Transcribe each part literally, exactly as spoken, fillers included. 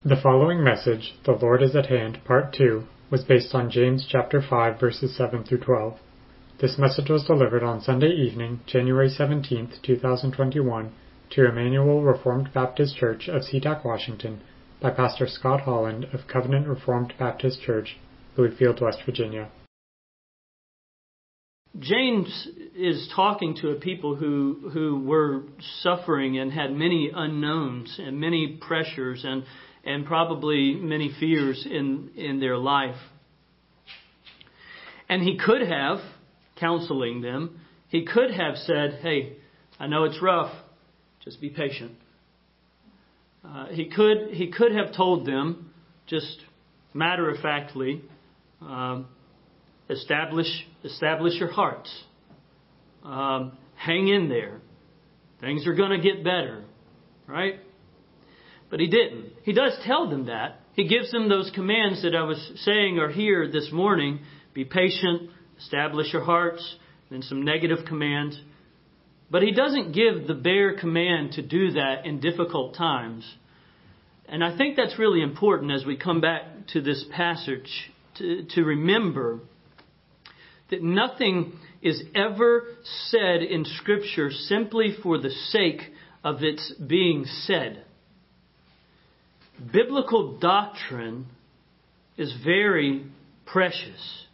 The following message, The Lord is at Hand, Part two, was based on James chapter five, verses seven through twelve. This message was delivered on Sunday evening, January seventeenth, two thousand twenty-one, to Emmanuel Reformed Baptist Church of SeaTac, Washington, by Pastor Scott Holland of Covenant Reformed Baptist Church, Bluefield, West Virginia. James is talking to a people who who were suffering and had many unknowns and many pressures and and probably many fears in, in their life. And he could have, counseling them, he could have said, hey, I know it's rough, just be patient. Uh, he could he could have told them, just matter-of-factly, um, establish establish your hearts. Um, hang in there. Things are going to get better, right? But he didn't. He does tell them that. He gives them those commands that I was saying are here this morning. Be patient, establish your hearts, and some negative commands. But he doesn't give the bare command to do that in difficult times. And I think that's really important as we come back to this passage to, to remember that nothing is ever said in Scripture simply for the sake of its being said. Biblical doctrine is very precious.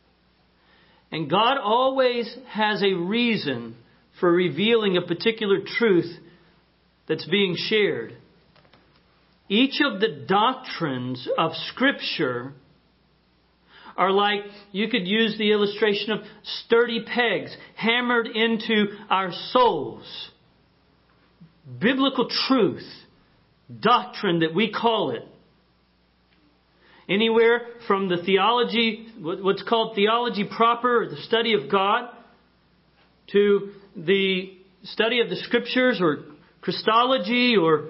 And God always has a reason for revealing a particular truth that's being shared. Each of the doctrines of Scripture are like, you could use the illustration of sturdy pegs hammered into our souls. Biblical truth, doctrine that we call it. Anywhere from the theology, what's called theology proper, or the study of God, to the study of the Scriptures, or Christology, or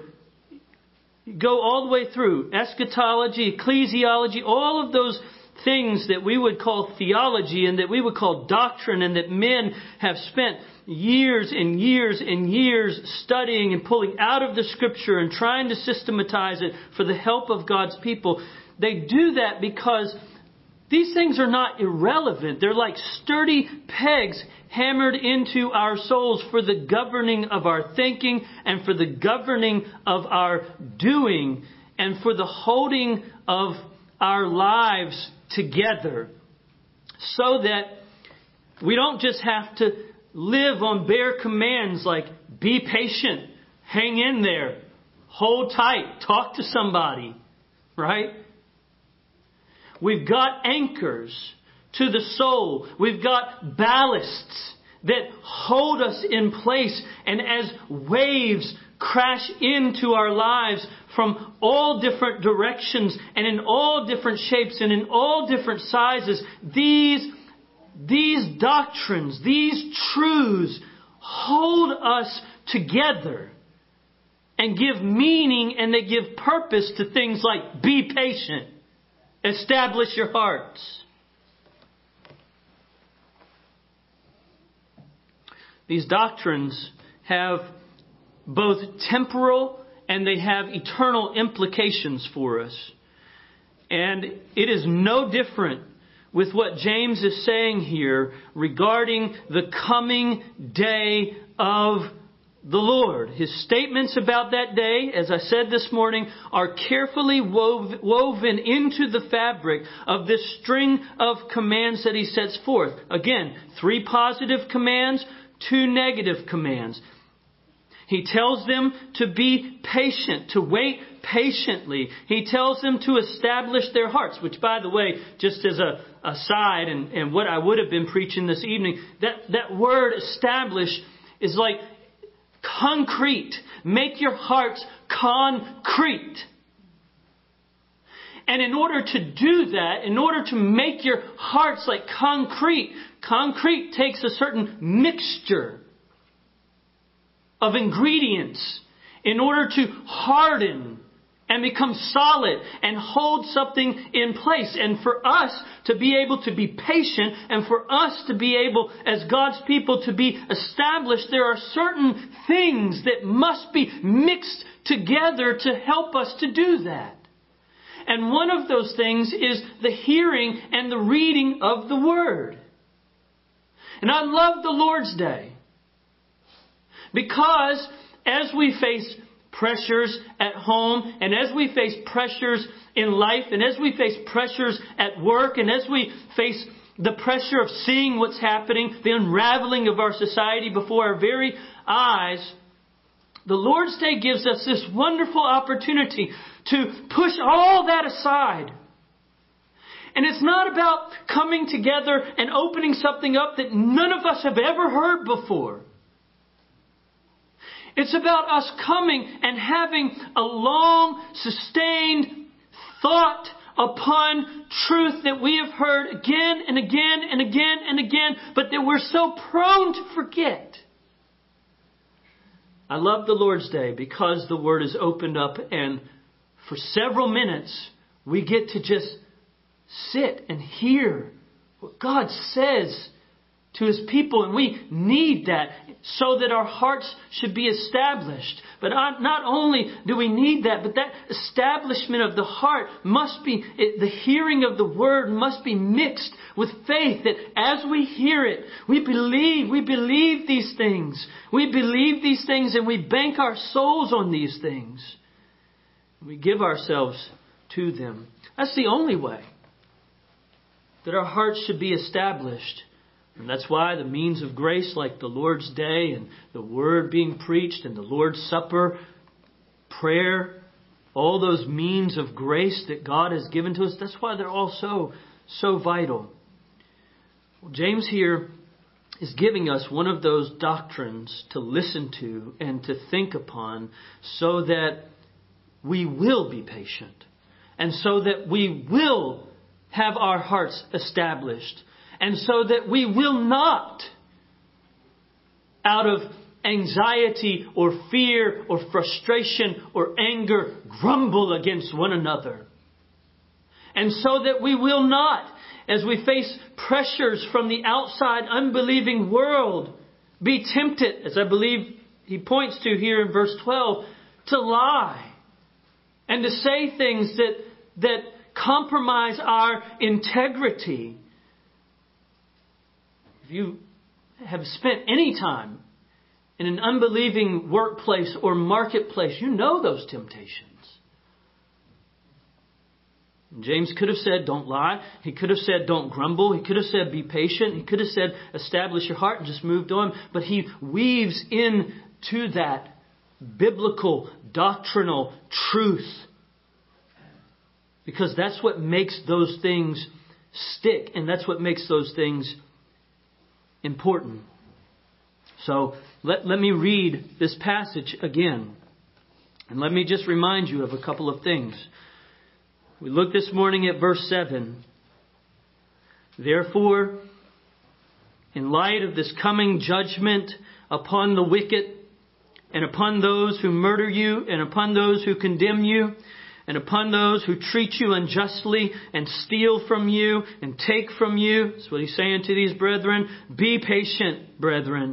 go all the way through eschatology, ecclesiology, all of those things that we would call theology and that we would call doctrine, and that men have spent years and years and years studying and pulling out of the Scripture and trying to systematize it for the help of God's people. They do that because these things are not irrelevant. They're like sturdy pegs hammered into our souls for the governing of our thinking and for the governing of our doing and for the holding of our lives together, so that we don't just have to live on bare commands like be patient, hang in there, hold tight, talk to somebody, right? We've got anchors to the soul. We've got ballasts that hold us in place. And as waves crash into our lives from all different directions and in all different shapes and in all different sizes, these These doctrines, these truths hold us together and give meaning, and they give purpose to things like be patient, establish your hearts. These doctrines have both temporal and they have eternal implications for us. And it is no different with what James is saying here regarding the coming day of the Lord. His statements about that day, as I said this morning, are carefully wove, woven into the fabric of this string of commands that he sets forth. Again, three positive commands, two negative commands. He tells them to be patient, to wait patiently. He tells them to establish their hearts, which, by the way, just as a aside, and, and what I would have been preaching this evening, that, that word establish is like concrete. Make your hearts concrete. And in order to do that, in order to make your hearts like concrete, concrete takes a certain mixture of ingredients in order to harden and become solid and hold something in place. And for us to be able to be patient, and for us to be able, as God's people, to be established, there are certain things that must be mixed together to help us to do that. And one of those things is the hearing and the reading of the Word. And I love the Lord's Day because as we face pressures at home, and as we face pressures in life, and as we face pressures at work, and as we face the pressure of seeing what's happening, the unraveling of our society before our very eyes, the Lord's Day gives us this wonderful opportunity to push all that aside. And it's not about coming together and opening something up that none of us have ever heard before. It's about us coming and having a long, sustained thought upon truth that we have heard again and again and again and again, but that we're so prone to forget. I love the Lord's Day because the Word is opened up, and for several minutes we get to just sit and hear what God says to His people. And we need that so that our hearts should be established. But not only do we need that, but that establishment of the heart must be, the hearing of the Word must be mixed with faith, that as we hear it, we believe, we believe these things. We believe these things and we bank our souls on these things. We give ourselves to them. That's the only way that our hearts should be established. And that's why the means of grace like the Lord's Day and the Word being preached and the Lord's Supper, prayer, all those means of grace that God has given to us, that's why they're all so, so vital. Well, James here is giving us one of those doctrines to listen to and to think upon so that we will be patient and so that we will have our hearts established. And so that we will not, out of anxiety or fear or frustration or anger, grumble against one another. And so that we will not, as we face pressures from the outside unbelieving world, be tempted, as I believe he points to here in verse twelve, to lie and to say things that, that compromise our integrity. If you have spent any time in an unbelieving workplace or marketplace, you know those temptations. James could have said, don't lie. He could have said, don't grumble. He could have said, be patient. He could have said, establish your heart, and just moved on. But he weaves into that biblical, doctrinal truth. Because that's what makes those things stick. And that's what makes those things important. So let, let me read this passage again. And let me just remind you of a couple of things. We looked this morning at verse seven. Therefore, in light of this coming judgment upon the wicked and upon those who murder you and upon those who condemn you and upon those who treat you unjustly and steal from you and take from you. That's what he's saying to these brethren. Be patient, brethren,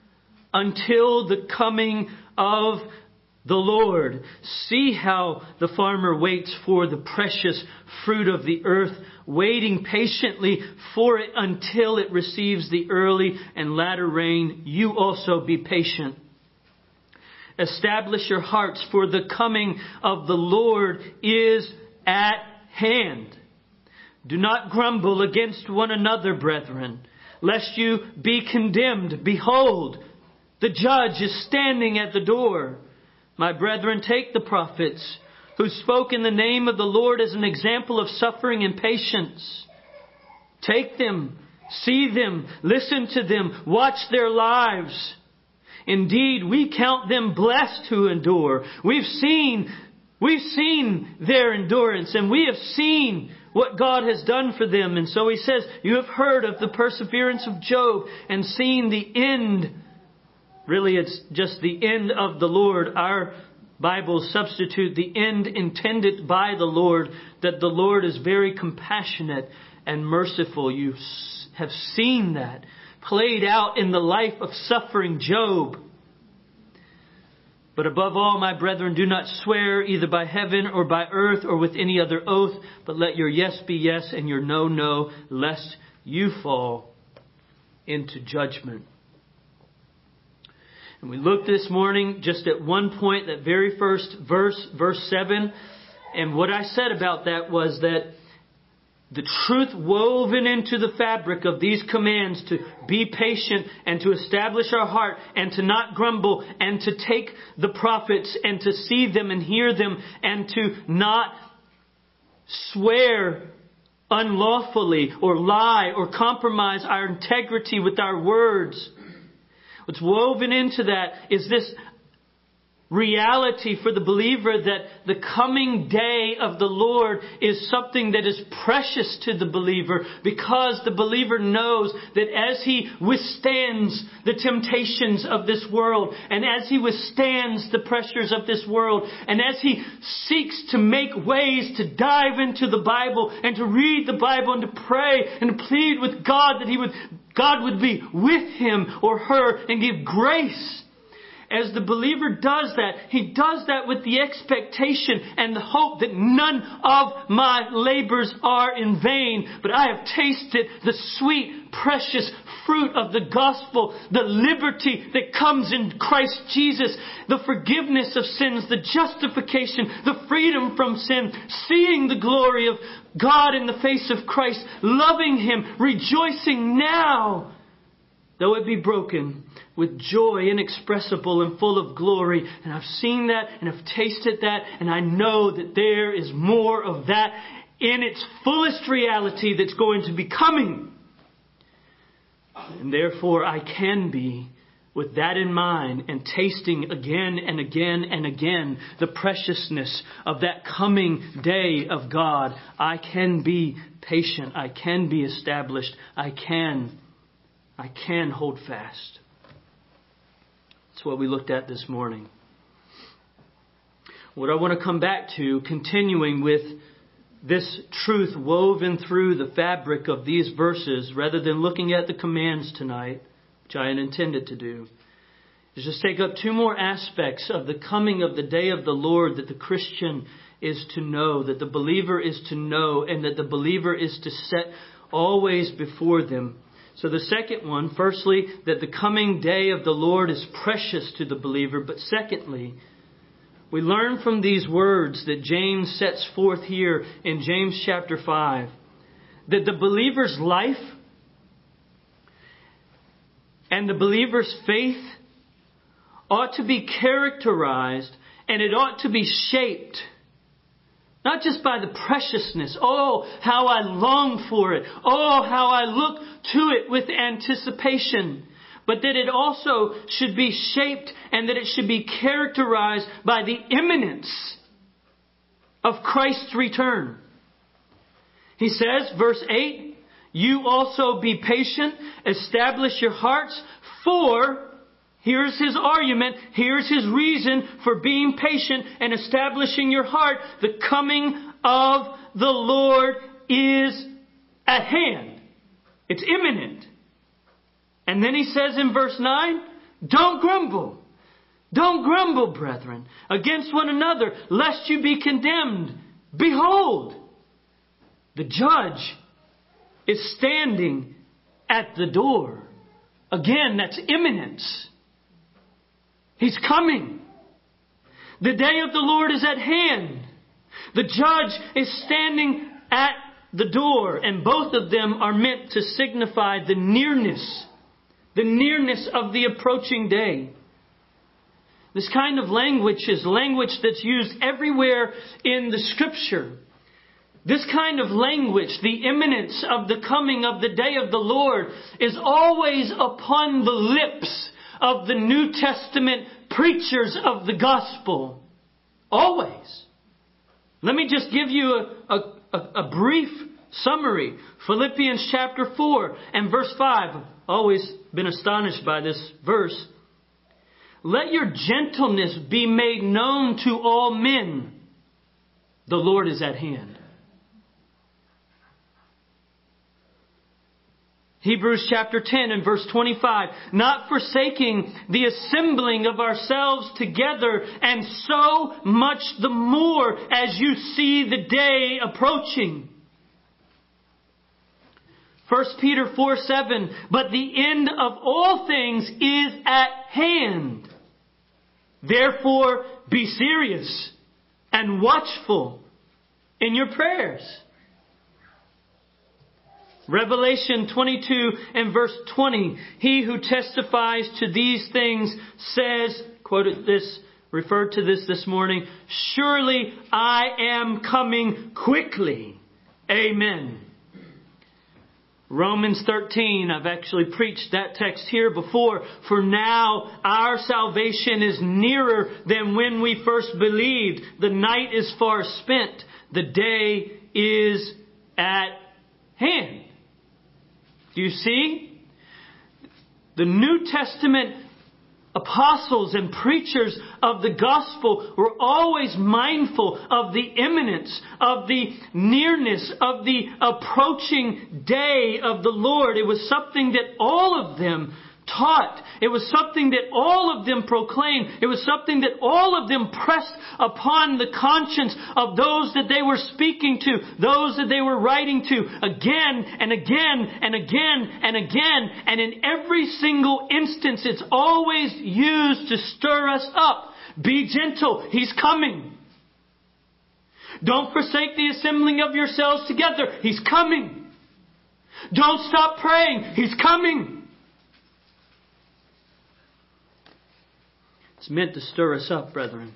until the coming of the Lord. See how the farmer waits for the precious fruit of the earth, waiting patiently for it until it receives the early and latter rain. You also be patient. Establish your hearts, for the coming of the Lord is at hand. Do not grumble against one another, brethren, lest you be condemned. Behold, the judge is standing at the door. My brethren, take the prophets who spoke in the name of the Lord as an example of suffering and patience. Take them, see them, listen to them, watch their lives. Indeed, we count them blessed who endure. We've seen, we've seen their endurance, and we have seen what God has done for them. And so he says, you have heard of the perseverance of Job and seen the end. Really, it's just the end of the Lord. Our Bibles substitute the end intended by the Lord, that the Lord is very compassionate and merciful. You have seen that played out in the life of suffering Job. But above all, my brethren, do not swear either by heaven or by earth or with any other oath, but let your yes be yes and your no, no, lest you fall into judgment. And we looked this morning just at one point, that very first verse, verse seven. And what I said about that was that the truth woven into the fabric of these commands to be patient and to establish our heart and to not grumble and to take the prophets and to see them and hear them and to not swear unlawfully or lie or compromise our integrity with our words. What's woven into that is this reality for the believer that the coming day of the Lord is something that is precious to the believer, because the believer knows that as he withstands the temptations of this world, and as he withstands the pressures of this world, and as he seeks to make ways to dive into the Bible and to read the Bible and to pray and to plead with God that he would God would be with him or her and give grace. As the believer does that, he does that with the expectation and the hope that none of my labors are in vain, but I have tasted the sweet, precious fruit of the gospel, the liberty that comes in Christ Jesus, the forgiveness of sins, the justification, the freedom from sin, seeing the glory of God in the face of Christ, loving Him, rejoicing now, though it be broken, with joy inexpressible and full of glory. And I've seen that and I've tasted that, and I know that there is more of that in its fullest reality that's going to be coming. And therefore I can be, with that in mind, and tasting again and again and again the preciousness of that coming day of God, I can be patient. I can be established. I can, I can hold fast. That's what we looked at this morning. What I want to come back to, continuing with this truth woven through the fabric of these verses, rather than looking at the commands tonight, which I had intended to do, is just take up two more aspects of the coming of the day of the Lord that the Christian is to know, that the believer is to know, and that the believer is to set always before them. So the second one, firstly, that the coming day of the Lord is precious to the believer. But secondly, we learn from these words that James sets forth here in James chapter five, that the believer's life and the believer's faith ought to be characterized, and it ought to be shaped not just by the preciousness. Oh, how I long for it. Oh, how I look to it with anticipation. But that it also should be shaped and that it should be characterized by the imminence of Christ's return. He says, verse eight, you also be patient, establish your hearts, for... Here's his argument. Here's his reason for being patient and establishing your heart. The coming of the Lord is at hand. It's imminent. And then he says in verse nine, don't grumble. Don't grumble, brethren, against one another, lest you be condemned. Behold, the judge is standing at the door. Again, that's imminence. He's coming. The day of the Lord is at hand. The judge is standing at the door, and both of them are meant to signify the nearness, the nearness of the approaching day. This kind of language is language that's used everywhere in the Scripture. This kind of language, the imminence of the coming of the day of the Lord, is always upon the lips of the New Testament preachers of the gospel. Always. Let me just give you a, a, a brief summary. Philippians chapter four and verse five. I've always been astonished by this verse. Let your gentleness be made known to all men. The Lord is at hand. Hebrews chapter ten and verse twenty-five. Not forsaking the assembling of ourselves together, and so much the more as you see the day approaching. First Peter four seven. But the end of all things is at hand. Therefore be serious and watchful in your prayers. Revelation twenty-two and verse twenty. He who testifies to these things says, quoted this, referred to this this morning, surely I am coming quickly. Amen. Romans thirteen, I've actually preached that text here before. For now our salvation is nearer than when we first believed. The night is far spent. The day is at hand. Do you see? The New Testament apostles and preachers of the gospel were always mindful of the imminence, of the nearness, of the approaching day of the Lord. It was something that all of them taught. It was something that all of them proclaimed. It was something that all of them pressed upon the conscience of those that they were speaking to, those that they were writing to, again and again and again and again. And in every single instance, it's always used to stir us up. Be gentle. He's coming. Don't forsake the assembling of yourselves together. He's coming. Don't stop praying. He's coming. It's meant to stir us up, brethren.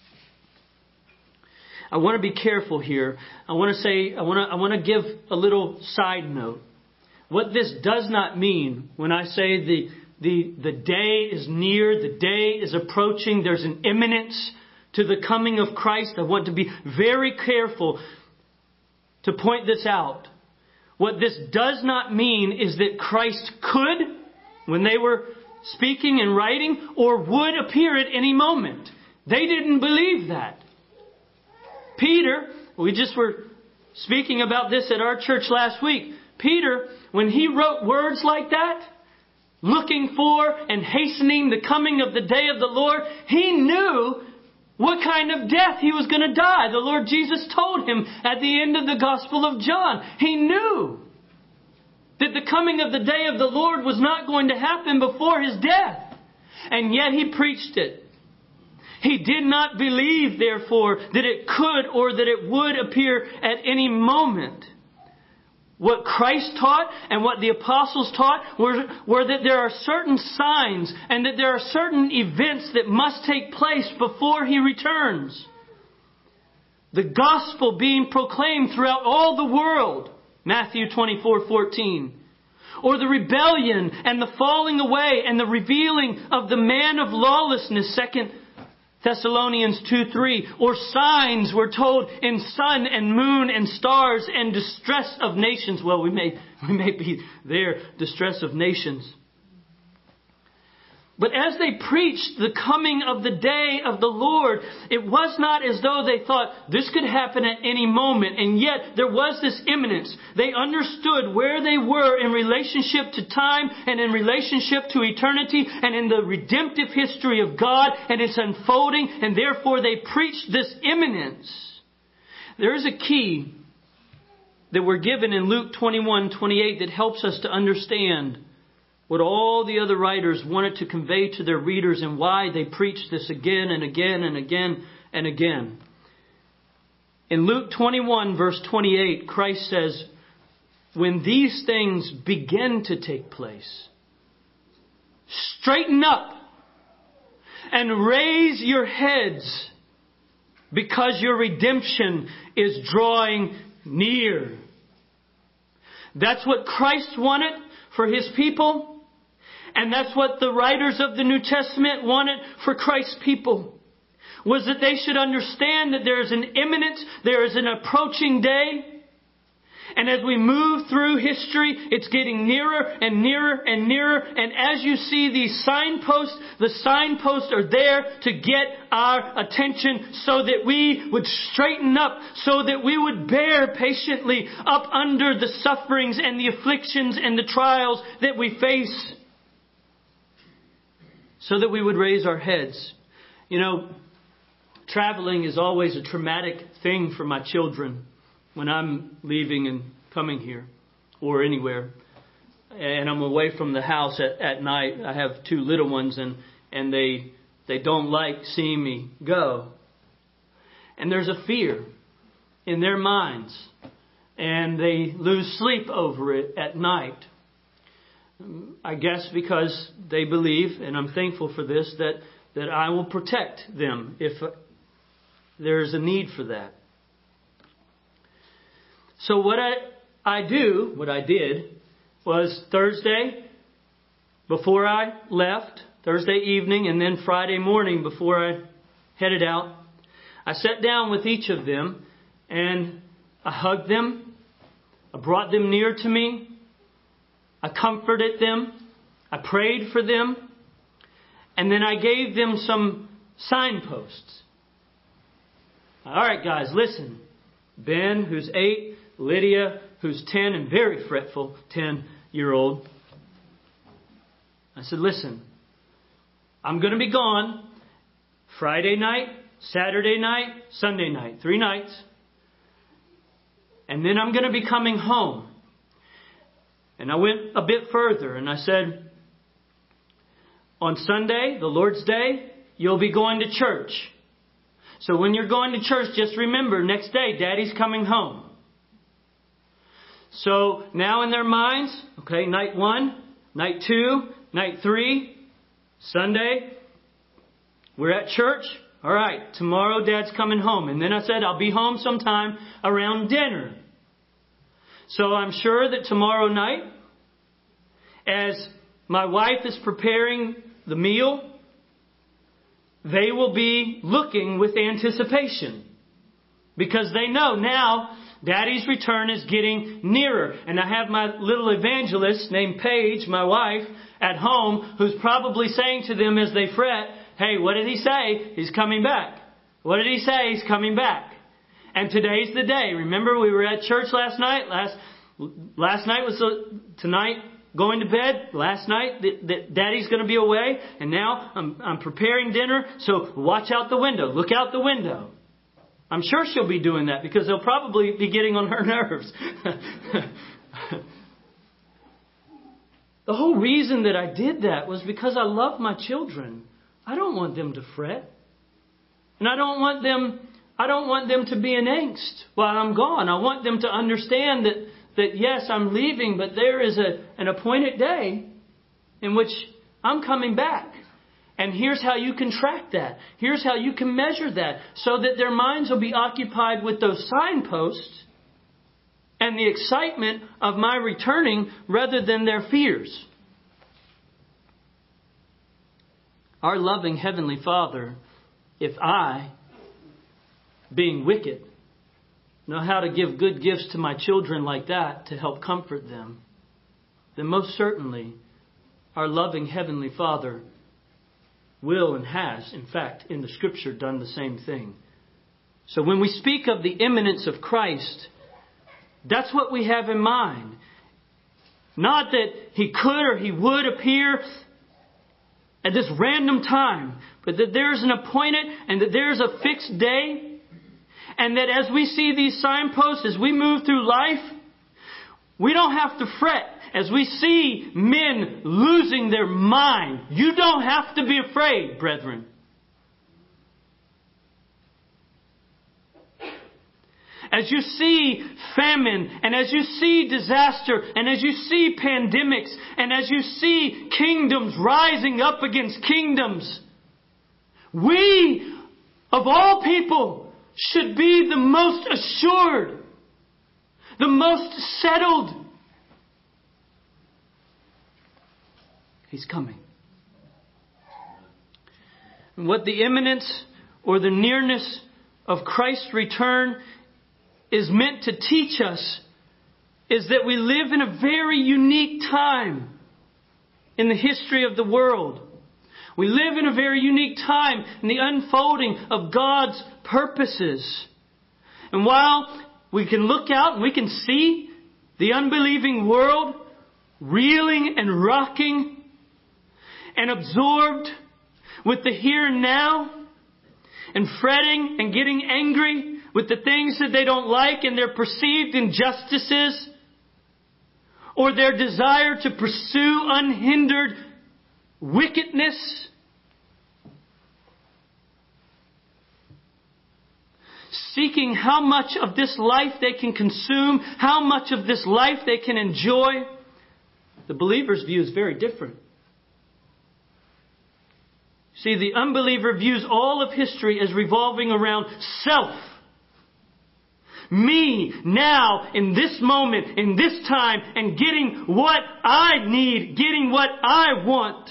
I want to be careful here. I want to say, I want to, I want to give a little side note. What this does not mean when I say the, the, the day is near, the day is approaching, there's an imminence to the coming of Christ. I want to be very careful to point this out. What this does not mean is that Christ could, when they were speaking and writing, or would appear at any moment. They didn't believe that. Peter, we just were speaking about this at our church last week. Peter, when he wrote words like that, looking for and hastening the coming of the day of the Lord, he knew what kind of death he was going to die. The Lord Jesus told him at the end of the Gospel of John. He knew that the coming of the day of the Lord was not going to happen before His death. And yet He preached it. He did not believe, therefore, that it could or that it would appear at any moment. What Christ taught and what the apostles taught were, were that there are certain signs and that there are certain events that must take place before He returns. The gospel being proclaimed throughout all the world. Matthew twenty-four fourteen. Or the rebellion and the falling away and the revealing of the man of lawlessness, Second Thessalonians two three. Or signs, we're told, in sun and moon and stars and distress of nations. Well, we may, we may be there, distress of nations. But as they preached the coming of the day of the Lord, it was not as though they thought this could happen at any moment. And yet there was this imminence. They understood where they were in relationship to time and in relationship to eternity and in the redemptive history of God and its unfolding. And therefore they preached this imminence. There is a key that we're given in Luke twenty-one twenty-eight that helps us to understand what all the other writers wanted to convey to their readers and why they preached this again and again and again and again. In Luke twenty-one verse twenty-eight, Christ says, when these things begin to take place, straighten up and raise your heads because your redemption is drawing near. That's what Christ wanted for His people. And that's what the writers of the New Testament wanted for Christ's people. Was that they should understand that there is an imminent, there is an approaching day. And as we move through history, it's getting nearer and nearer and nearer. And as you see these signposts, the signposts are there to get our attention so that we would straighten up, so that we would bear patiently up under the sufferings and the afflictions and the trials that we face, so that we would raise our heads. You know, traveling is always a traumatic thing for my children when I'm leaving and coming here or anywhere. And I'm away from the house at, at night. I have two little ones, and, and they they don't like seeing me go. And there's a fear in their minds, and they lose sleep over it at night. I guess because they believe, and I'm thankful for this, that, that I will protect them if there's a need for that. So what I, I do, what I did, was Thursday before I left, Thursday evening, and then Friday morning before I headed out, I sat down with each of them and I hugged them. I brought them near to me. I comforted them. I prayed for them. And then I gave them some signposts. All right, guys, listen. Ben, who's eight, Lydia, who's ten and very fretful, ten-year-old. I said, listen, I'm going to be gone Friday night, Saturday night, Sunday night, three nights. And then I'm going to be coming home. And I went a bit further and I said, on Sunday, the Lord's Day, you'll be going to church. So when you're going to church, just remember, next day, Daddy's coming home. So now in their minds, okay, night one, night two, night three, Sunday, we're at church. All right, tomorrow Dad's coming home. And then I said, I'll be home sometime around dinner. So I'm sure that tomorrow night, as my wife is preparing the meal, they will be looking with anticipation. Because they know now Daddy's return is getting nearer. And I have my little evangelist named Paige, my wife, at home, who's probably saying to them as they fret, hey, what did he say? He's coming back. What did he say? He's coming back. And today's the day. Remember, we were at church last night. Last last night was the, tonight going to bed. Last night, that, that Daddy's going to be away. And now I'm, I'm preparing dinner. So watch out the window. Look out the window. I'm sure she'll be doing that because they'll probably be getting on her nerves. The whole reason that I did that was because I love my children. I don't want them to fret. And I don't want them I don't want them to be in angst while I'm gone. I want them to understand that, that yes, I'm leaving, but there is a, an appointed day in which I'm coming back. And here's how you can track that. Here's how you can measure that, so that their minds will be occupied with those signposts and the excitement of my returning rather than their fears. Our loving Heavenly Father, if I, being wicked, know how to give good gifts to my children like that to help comfort them, then most certainly our loving Heavenly Father will and has, in fact, in the Scripture, done the same thing. So when we speak of the imminence of Christ, that's what we have in mind. Not that He could or He would appear at this random time, but that there's an appointed and that there's a fixed day. And that as we see these signposts, as we move through life, we don't have to fret. As we see men losing their mind, you don't have to be afraid, brethren. As you see famine, and as you see disaster, and as you see pandemics, and as you see kingdoms rising up against kingdoms, we, of all people, should be the most assured, the most settled. He's coming. And what the imminence or the nearness of Christ's return is meant to teach us is that we live in a very unique time in the history of the world. We live in a very unique time in the unfolding of God's purposes. And while we can look out and we can see the unbelieving world reeling and rocking and absorbed with the here and now and fretting and getting angry with the things that they don't like and their perceived injustices or their desire to pursue unhindered wickedness, seeking how much of this life they can consume, how much of this life they can enjoy, the believer's view is very different. See, the unbeliever views all of history as revolving around self. Me, now, in this moment, in this time, and getting what I need, getting what I want.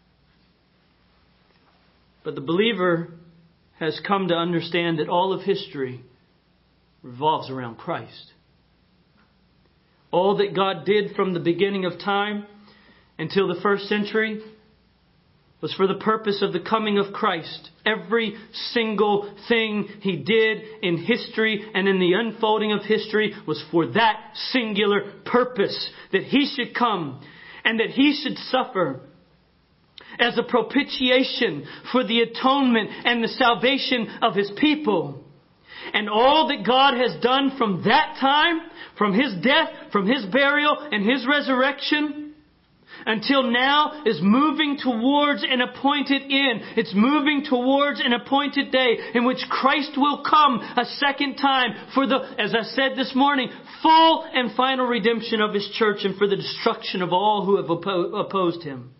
But the believer has come to understand that all of history revolves around Christ. All that God did from the beginning of time until the first century was for the purpose of the coming of Christ. Every single thing He did in history and in the unfolding of history was for that singular purpose. That He should come and that He should suffer as a propitiation for the atonement and the salvation of His people. And all that God has done from that time, from His death, from His burial and His resurrection, until now is moving towards an appointed end. It's moving towards an appointed day in which Christ will come a second time for the, as I said this morning, full and final redemption of His church and for the destruction of all who have oppo- opposed Him.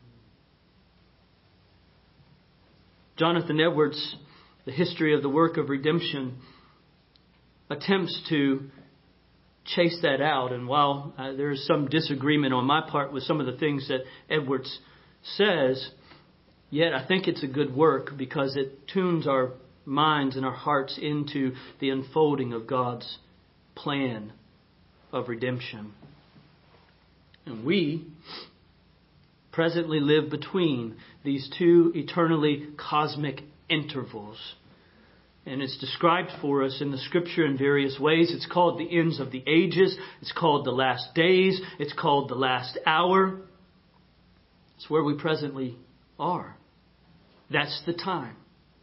Jonathan Edwards, The History of the Work of Redemption, attempts to chase that out. And while uh, there is some disagreement on my part with some of the things that Edwards says, yet I think it's a good work because it tunes our minds and our hearts into the unfolding of God's plan of redemption. And we presently live between these two eternally cosmic intervals. And it's described for us in the Scripture in various ways. It's called the ends of the ages. It's called the last days. It's called the last hour. It's where we presently are. That's the time.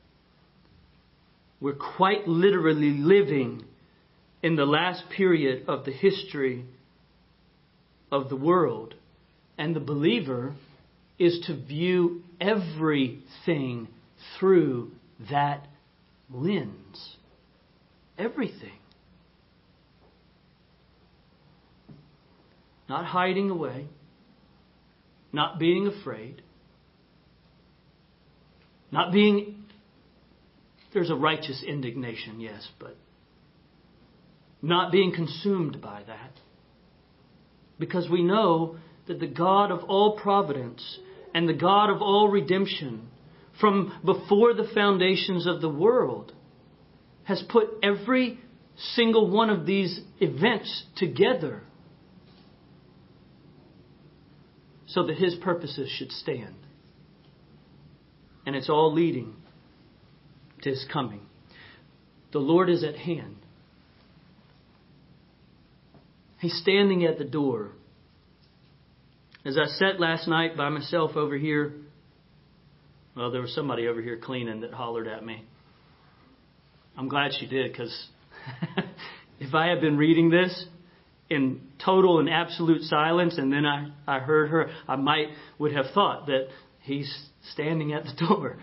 We're quite literally living in the last period of the history of the world. And the believer is to view everything through that lens. Everything. Not hiding away. Not being afraid. Not being... There's a righteous indignation, yes, but not being consumed by that. Because we know that the God of all providence and the God of all redemption from before the foundations of the world has put every single one of these events together so that His purposes should stand. And it's all leading to His coming. The Lord is at hand. He's standing at the door. As I sat last night by myself over here, well, there was somebody over here cleaning that hollered at me. I'm glad she did, because if I had been reading this in total and absolute silence and then I, I heard her, I might would have thought that he's standing at the door.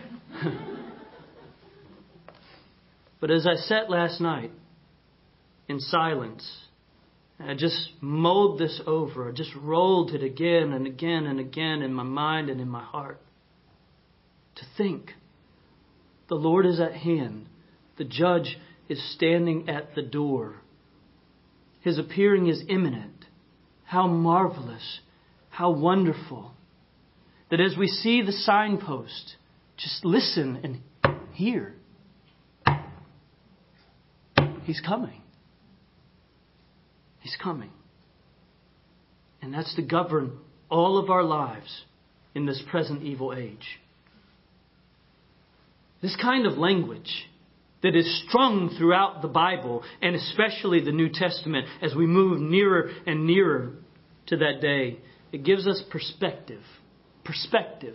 But as I sat last night in silence, I just mulled this over. I just rolled it again and again and again in my mind and in my heart. To think, the Lord is at hand. The judge is standing at the door. His appearing is imminent. How marvelous, how wonderful. That as we see the signpost, just listen and hear. He's coming. He's coming. And that's to govern all of our lives in this present evil age. This kind of language that is strung throughout the Bible, and especially the New Testament, as we move nearer and nearer to that day, it gives us perspective. Perspective.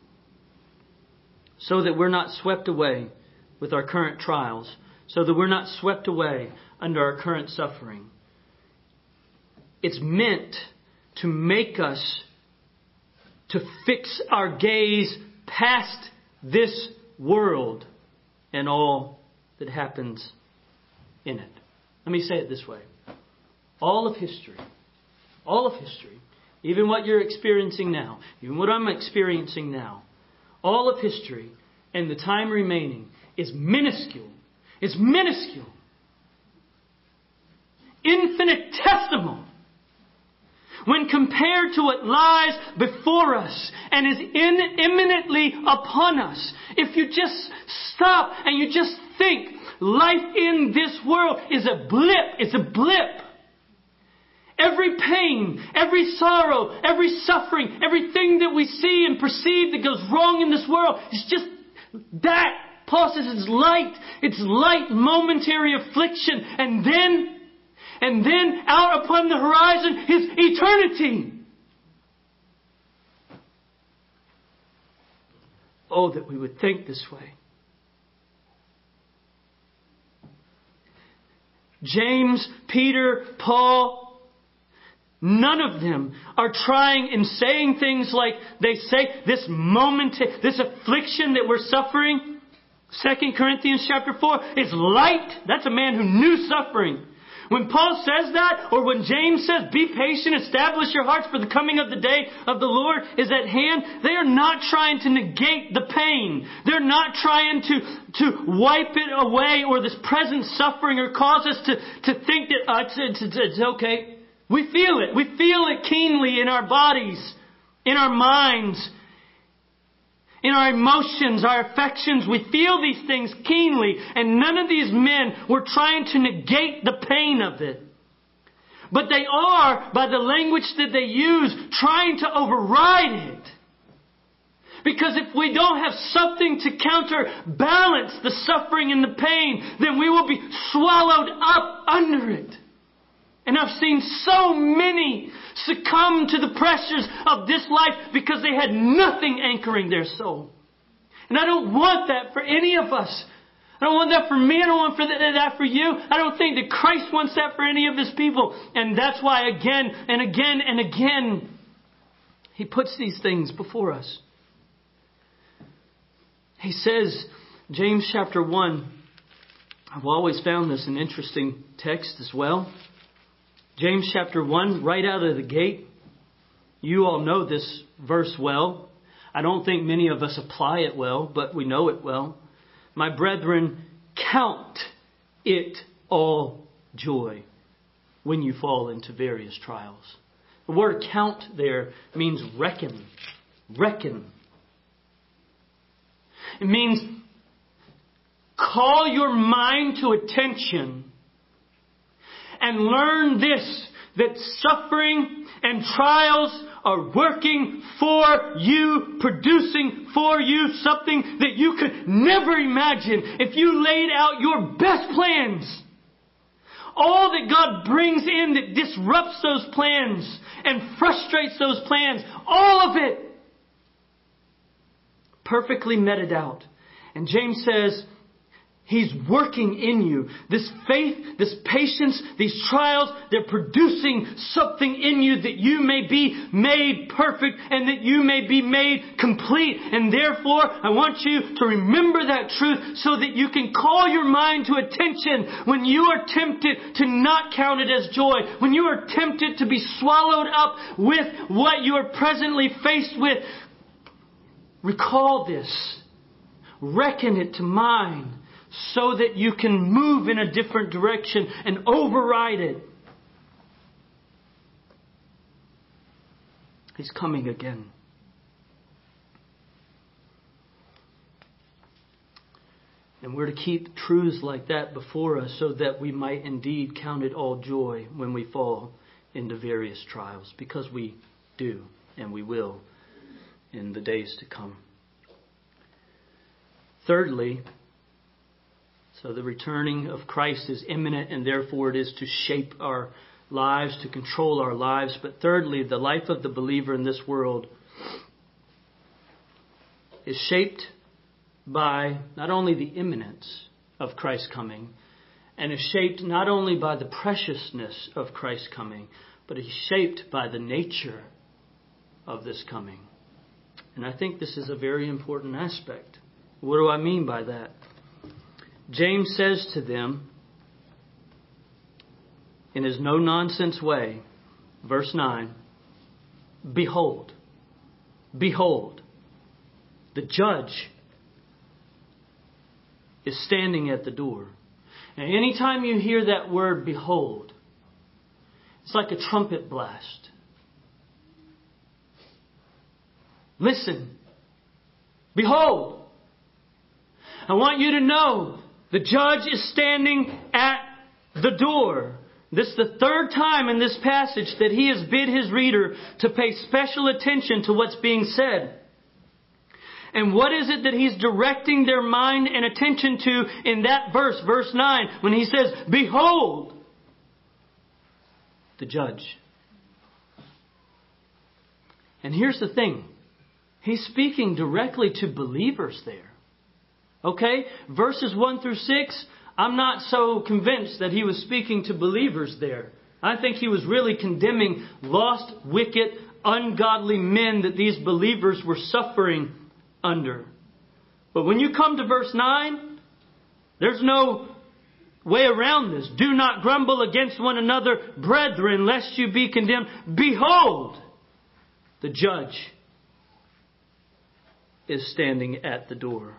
So that we're not swept away with our current trials. So that we're not swept away under our current suffering. It's meant to make us to fix our gaze past this world and all that happens in it. Let me say it this way. All of history, all of history, even what you're experiencing now, even what I'm experiencing now, all of history and the time remaining is minuscule. It's minuscule. Infinitesimal. When compared to what lies before us and is in, imminently upon us. If you just stop and you just think, life in this world is a blip. It's a blip. Every pain, every sorrow, every suffering, everything that we see and perceive that goes wrong in this world is just that. Paul says it's light. It's light, momentary affliction. And then, and then out upon the horizon is eternity. Oh, that we would think this way. James, Peter, Paul, none of them are trying and saying things like they say, this moment, this affliction that we're suffering. Second Corinthians chapter four is light. That's a man who knew suffering. When Paul says that, or when James says, be patient, establish your hearts for the coming of the day of the Lord is at hand, they are not trying to negate the pain. They're not trying to, to wipe it away or this present suffering or cause us to, to think that uh, it's, it's, it's okay. We feel it. We feel it keenly in our bodies, in our minds, in our emotions, our affections. We feel these things keenly. And none of these men were trying to negate the pain of it. But they are, by the language that they use, trying to override it. Because if we don't have something to counterbalance the suffering and the pain, then we will be swallowed up under it. And I've seen so many succumb to the pressures of this life because they had nothing anchoring their soul. And I don't want that for any of us. I don't want that for me. I don't want for that for you. I don't think that Christ wants that for any of His people. And that's why again and again and again He puts these things before us. He says, James chapter one, I've always found this an interesting text as well. James chapter one, right out of the gate. You all know this verse well. I don't think many of us apply it well, but we know it well. My brethren, count it all joy when you fall into various trials. The word count there means reckon. Reckon. It means call your mind to attention and learn this, that suffering and trials are working for you, producing for you something that you could never imagine if you laid out your best plans. All that God brings in that disrupts those plans and frustrates those plans, all of it perfectly meted out. And James says, He's working in you. This faith, this patience, these trials, they're producing something in you that you may be made perfect and that you may be made complete. And therefore, I want you to remember that truth so that you can call your mind to attention when you are tempted to not count it as joy. When you are tempted to be swallowed up with what you are presently faced with. Recall this. Reckon it to mind. So that you can move in a different direction and override it. He's coming again. And we're to keep truths like that before us so that we might indeed count it all joy when we fall into various trials, because we do and we will in the days to come. Thirdly, so the returning of Christ is imminent, and therefore it is to shape our lives, to control our lives. But thirdly, the life of the believer in this world is shaped by not only the imminence of Christ's coming, and is shaped not only by the preciousness of Christ's coming, but is shaped by the nature of this coming. And I think this is a very important aspect. What do I mean by that? James says to them, in his no-nonsense way, verse nine, Behold, behold, the judge is standing at the door. And anytime you hear that word, behold, it's like a trumpet blast. Listen. Behold. I want you to know the judge is standing at the door. This is the third time in this passage that he has bid his reader to pay special attention to what's being said. And what is it that he's directing their mind and attention to in that verse, verse nine, when he says, Behold, the judge. And here's the thing. He's speaking directly to believers there. Okay? Verses one through six, I'm not so convinced that he was speaking to believers there. I think he was really condemning lost, wicked, ungodly men that these believers were suffering under. But when you come to verse nine, there's no way around this. Do not grumble against one another, brethren, lest you be condemned. Behold, the judge is standing at the door.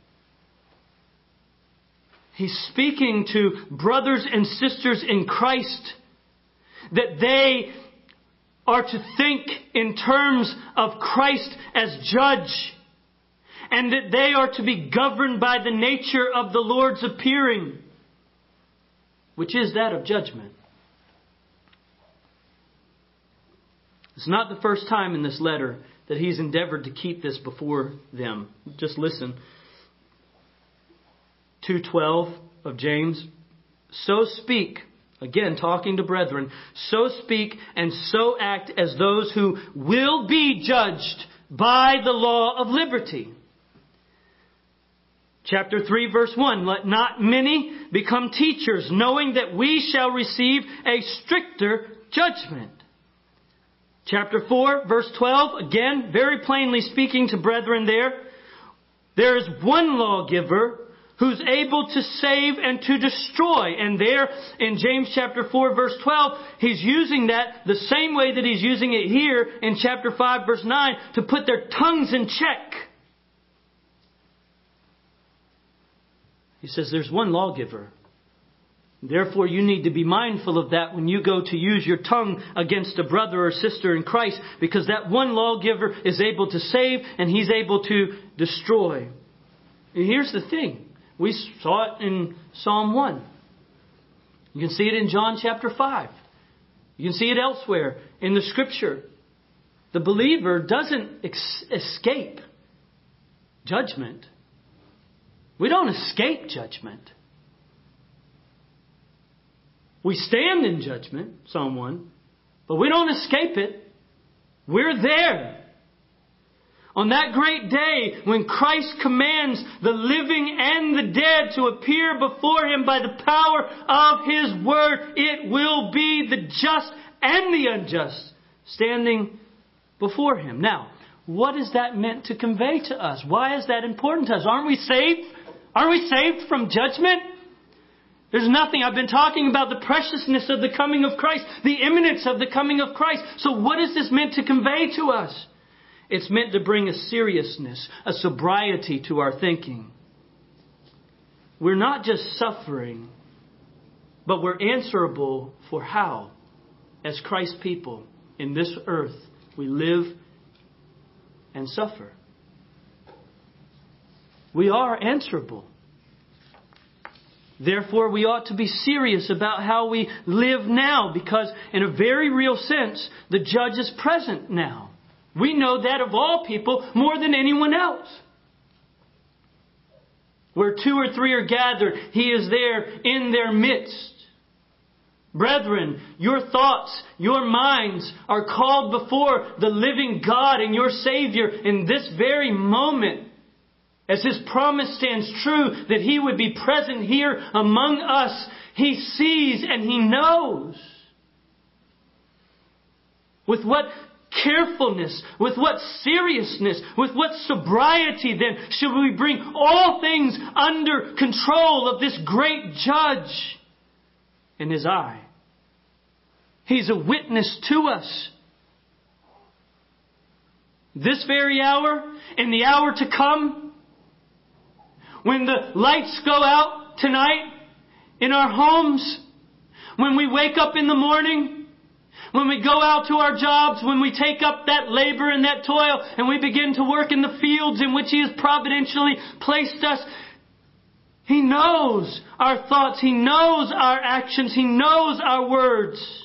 He's speaking to brothers and sisters in Christ that they are to think in terms of Christ as judge, and that they are to be governed by the nature of the Lord's appearing, which is that of judgment. It's not the first time in this letter that he's endeavored to keep this before them. Just listen. two twelve of James. So speak, again talking to brethren, so speak and so act as those who will be judged by the law of liberty. Chapter three, verse one, let not many become teachers, knowing that we shall receive a stricter judgment. Chapter four, verse twelve, again, very plainly speaking to brethren there, there is one lawgiver who's able to save and to destroy. And there in James chapter four, verse twelve, he's using that the same way that he's using it here in chapter five, verse nine, to put their tongues in check. He says there's one lawgiver. Therefore, you need to be mindful of that when you go to use your tongue against a brother or sister in Christ, because that one lawgiver is able to save and he's able to destroy. And here's the thing. We saw it in Psalm one. You can see it in John chapter five. You can see it elsewhere in the Scripture. The believer doesn't ex- escape judgment. We don't escape judgment. We stand in judgment, Psalm one, but we don't escape it. We're there. On that great day when Christ commands the living and the dead to appear before Him by the power of His Word, it will be the just and the unjust standing before Him. Now, what is that meant to convey to us? Why is that important to us? Aren't we saved? Aren't we saved from judgment? There's nothing. I've been talking about the preciousness of the coming of Christ, the imminence of the coming of Christ. So what is this meant to convey to us? It's meant to bring a seriousness, a sobriety to our thinking. We're not just suffering, but we're answerable for how, as Christ's people in this earth, we live and suffer. We are answerable. Therefore, we ought to be serious about how we live now, because in a very real sense, the judge is present now. We know that of all people more than anyone else. Where two or three are gathered, He is there in their midst. Brethren, your thoughts, your minds are called before the living God and your Savior in this very moment. As His promise stands true that He would be present here among us, He sees and He knows. With what carefulness, with what seriousness, with what sobriety then should we bring all things under control of this great judge in His eye? He's a witness to us. This very hour, in the hour to come, when the lights go out tonight in our homes, when we wake up in the morning, when we go out to our jobs, when we take up that labor and that toil, and we begin to work in the fields in which He has providentially placed us, He knows our thoughts. He knows our actions. He knows our words.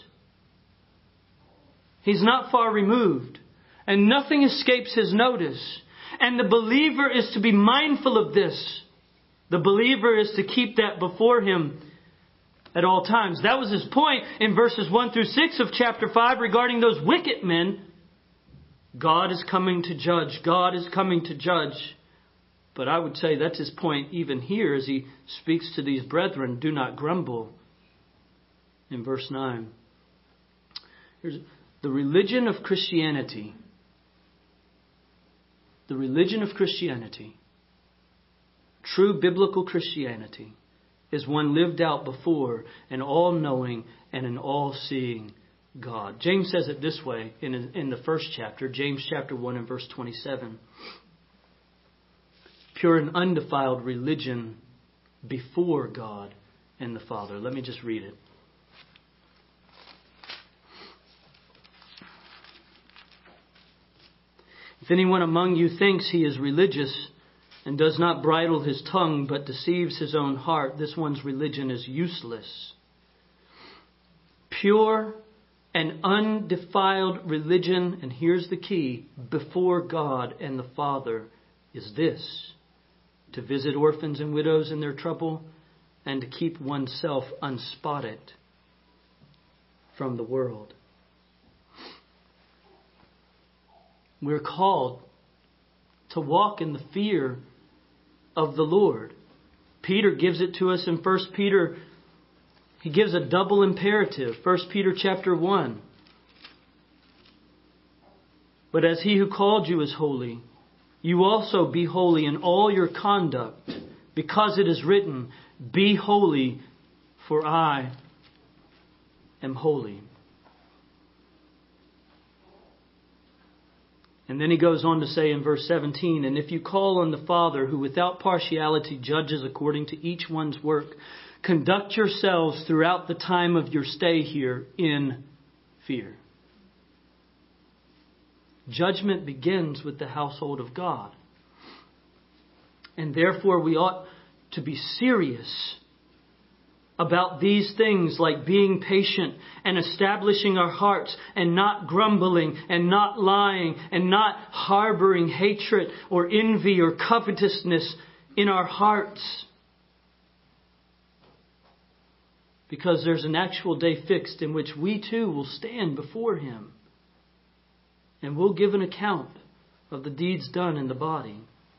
He's not far removed, and nothing escapes His notice. And the believer is to be mindful of this. The believer is to keep that before him at all times. That was his point in verses one through six of chapter five regarding those wicked men. God is coming to judge. God is coming to judge. But I would say that's his point even here as he speaks to these brethren. Do not grumble. In verse nine. Here's the religion of Christianity. The religion of Christianity, true biblical Christianity, is one lived out before an all-knowing and an all-seeing God. James says it this way in, in the first chapter, James chapter one and verse twenty-seven. Pure and undefiled religion before God and the Father. Let me just read it. If anyone among you thinks he is religious and does not bridle his tongue but deceives his own heart, this one's religion is useless. Pure and undefiled religion, and here's the key, before God and the Father is this: to visit orphans and widows in their trouble and to keep oneself unspotted from the world. We're called to walk in the fear of the Lord. Peter gives it to us in First Peter. He gives a double imperative. First Peter chapter one. But as He who called you is holy, you also be holy in all your conduct, because it is written, be holy, for I am holy. And then he goes on to say in verse seventeen, and if you call on the Father, who without partiality judges according to each one's work, conduct yourselves throughout the time of your stay here in fear. Judgment begins with the household of God. And therefore we ought to be serious about these things, like being patient and establishing our hearts and not grumbling and not lying and not harboring hatred or envy or covetousness in our hearts. Because there's an actual day fixed in which we too will stand before Him. And we'll give an account of the deeds done in the body.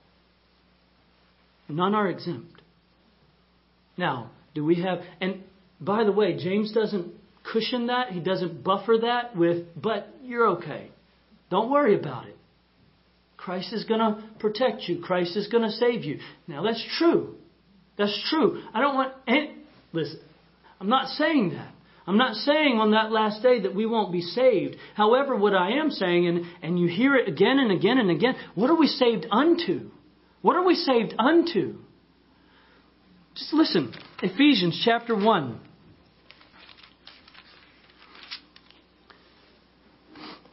None are exempt. Now, do we have... And by the way, James doesn't cushion that. He doesn't buffer that with, but you're okay. Don't worry about it. Christ is going to protect you. Christ is going to save you. Now, that's true. That's true. I don't want... Any, listen, I'm not saying that. I'm not saying on that last day that we won't be saved. However, what I am saying, and, and you hear it again and again and again, what are we saved unto? What are we saved unto? Just listen. Ephesians chapter one.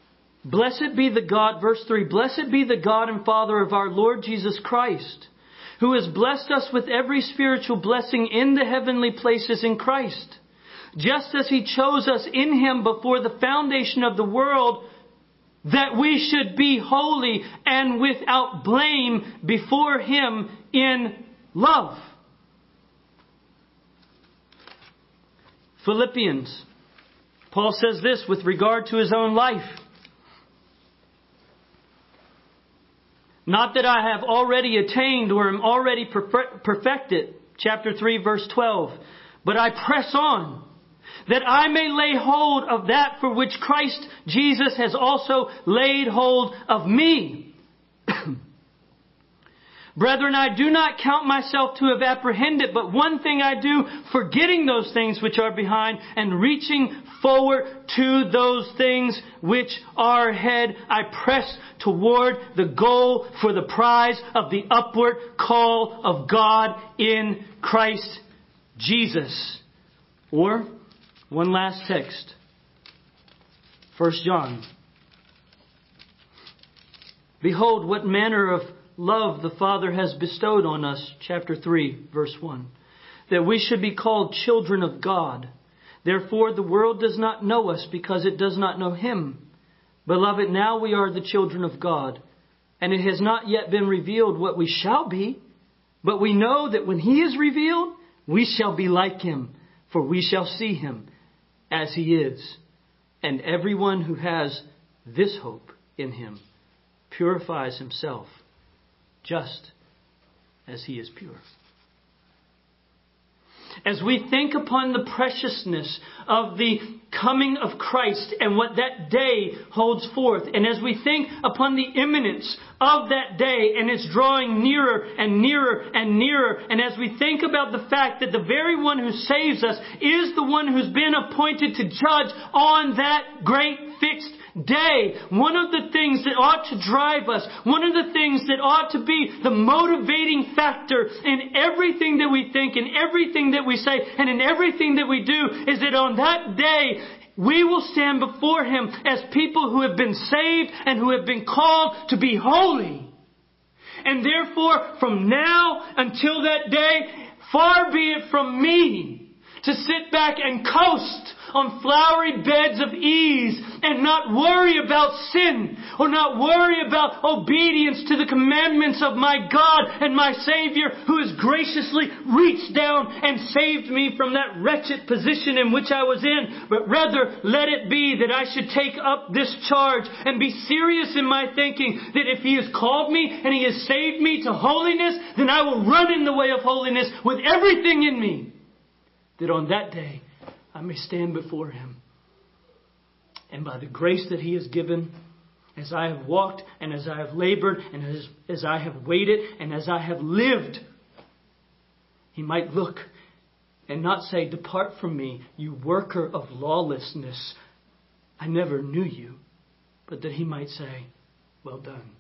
Blessed be the God, verse three, blessed be the God and Father of our Lord Jesus Christ, who has blessed us with every spiritual blessing in the heavenly places in Christ, just as He chose us in Him before the foundation of the world, that we should be holy and without blame before Him in love. Philippians. Paul says this with regard to his own life. Not that I have already attained or am already perfected. Chapter three, verse twelve. But I press on, that I may lay hold of that for which Christ Jesus has also laid hold of me. Brethren, I do not count myself to have apprehended, but one thing I do, forgetting those things which are behind and reaching forward to those things which are ahead, I press toward the goal for the prize of the upward call of God in Christ Jesus. Or, one last text. First John. Behold, what manner of love the Father has bestowed on us, chapter three, verse one, that we should be called children of God. Therefore the world does not know us because it does not know Him. Beloved, now we are the children of God, and it has not yet been revealed what we shall be, but we know that when He is revealed, we shall be like Him, for we shall see Him as He is. And everyone who has this hope in Him purifies himself just as He is pure. As we think upon the preciousness of the coming of Christ and what that day holds forth, and as we think upon the imminence of that day and it's drawing nearer and nearer and nearer, and as we think about the fact that the very one who saves us is the one who's been appointed to judge on that great fixed day, one of the things that ought to drive us, one of the things that ought to be the motivating factor in everything that we think, in everything that we say, and in everything that we do, is that on that day we will stand before Him as people who have been saved and who have been called to be holy. And therefore, from now until that day, far be it from me to sit back and coast on flowery beds of ease and not worry about sin or not worry about obedience to the commandments of my God and my Savior, who has graciously reached down and saved me from that wretched position in which I was in. But rather, let it be that I should take up this charge and be serious in my thinking that if He has called me and He has saved me to holiness, then I will run in the way of holiness with everything in me, that on that day I may stand before Him. And by the grace that He has given, as I have walked and as I have labored and as, as I have waited and as I have lived, He might look and not say, "Depart from me, you worker of lawlessness. I never knew you." But that He might say, "Well done.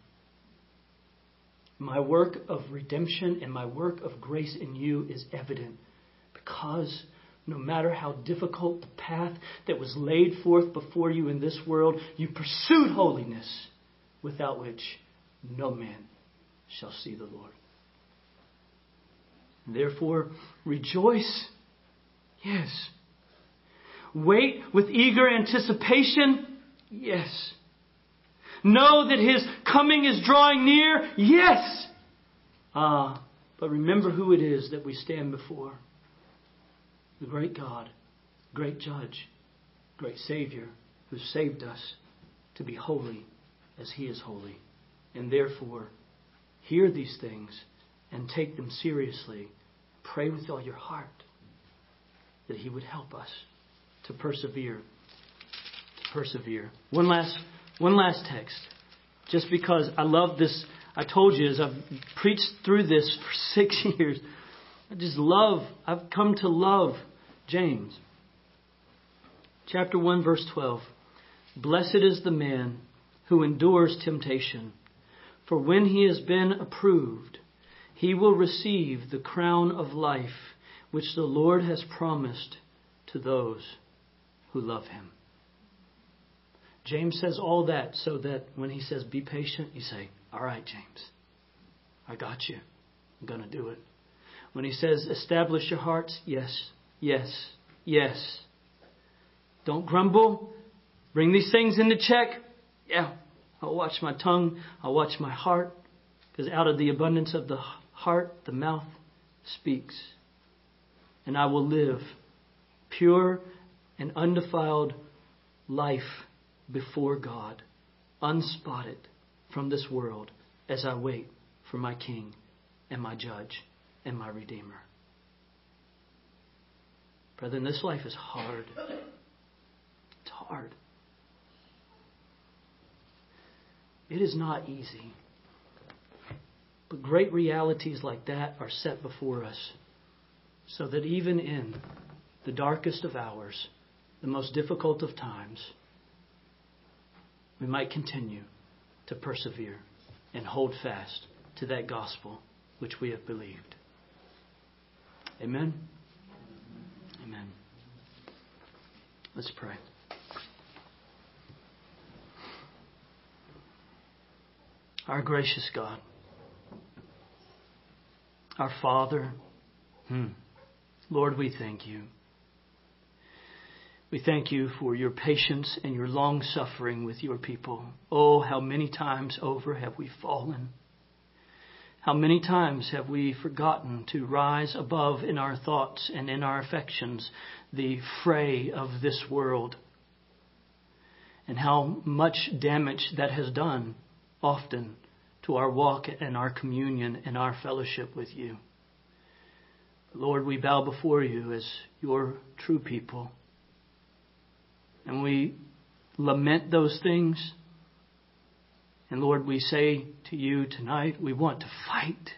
My work of redemption and my work of grace in you is evident, because no matter how difficult the path that was laid forth before you in this world, you pursued holiness, without which no man shall see the Lord." Therefore, rejoice. Yes. Wait with eager anticipation. Yes. Know that His coming is drawing near. Yes. Ah, but remember who it is that we stand before. The great God, great Judge, great Savior, who saved us to be holy as He is holy. And therefore, hear these things and take them seriously. Pray with all your heart that He would help us to persevere. To persevere. One last, one last text. Just because I love this. I told you as I've preached through this for six years. I just love, I've come to love James. Chapter one, verse twelve. Blessed is the man who endures temptation, for when he has been approved, he will receive the crown of life which the Lord has promised to those who love Him. James says all that so that when he says be patient, you say, "All right, James, I got you. I'm going to do it. When He says, establish your hearts, yes, yes, yes. Don't grumble. Bring these things into check. Yeah, I'll watch my tongue. I'll watch my heart. Because out of the abundance of the heart, the mouth speaks. And I will live pure and undefiled life before God, unspotted from this world, as I wait for my King and my Judge and my Redeemer. Brethren, this life is hard. It's hard. It is not easy. But great realities like that are set before us, so that even in the darkest of hours, the most difficult of times, we might continue to persevere and hold fast to that gospel which we have believed. Amen? Amen. Let's pray. Our gracious God, our Father, hmm, Lord, we thank You. We thank You for Your patience and Your long suffering with Your people. Oh, how many times over have we fallen? How many times have we forgotten to rise above in our thoughts and in our affections the fray of this world? And how much damage that has done often to our walk and our communion and our fellowship with You. Lord, we bow before You as Your true people. And we lament those things. And Lord, we say to You tonight, we want to fight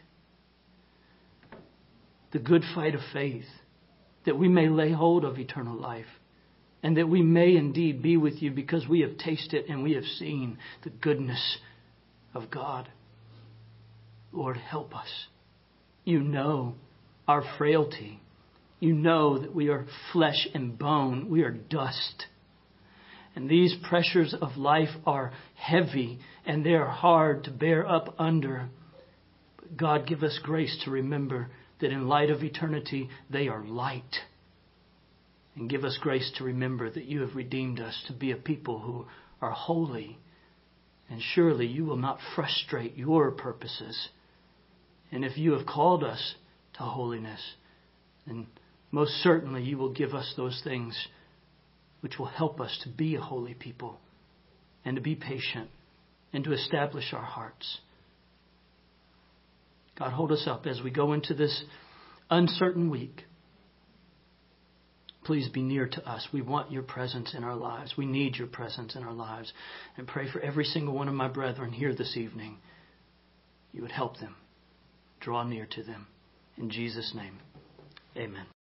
the good fight of faith, that we may lay hold of eternal life, and that we may indeed be with You, because we have tasted and we have seen the goodness of God. Lord, help us. You know our frailty. You know that we are flesh and bone. We are dust. And these pressures of life are heavy and they are hard to bear up under. But God, give us grace to remember that in light of eternity, they are light. And give us grace to remember that You have redeemed us to be a people who are holy. And surely You will not frustrate Your purposes. And if You have called us to holiness, then most certainly You will give us those things which will help us to be a holy people and to be patient and to establish our hearts. God, hold us up as we go into this uncertain week. Please be near to us. We want Your presence in our lives. We need Your presence in our lives. And pray for every single one of my brethren here this evening. You would help them. Draw near to them. In Jesus' name, amen.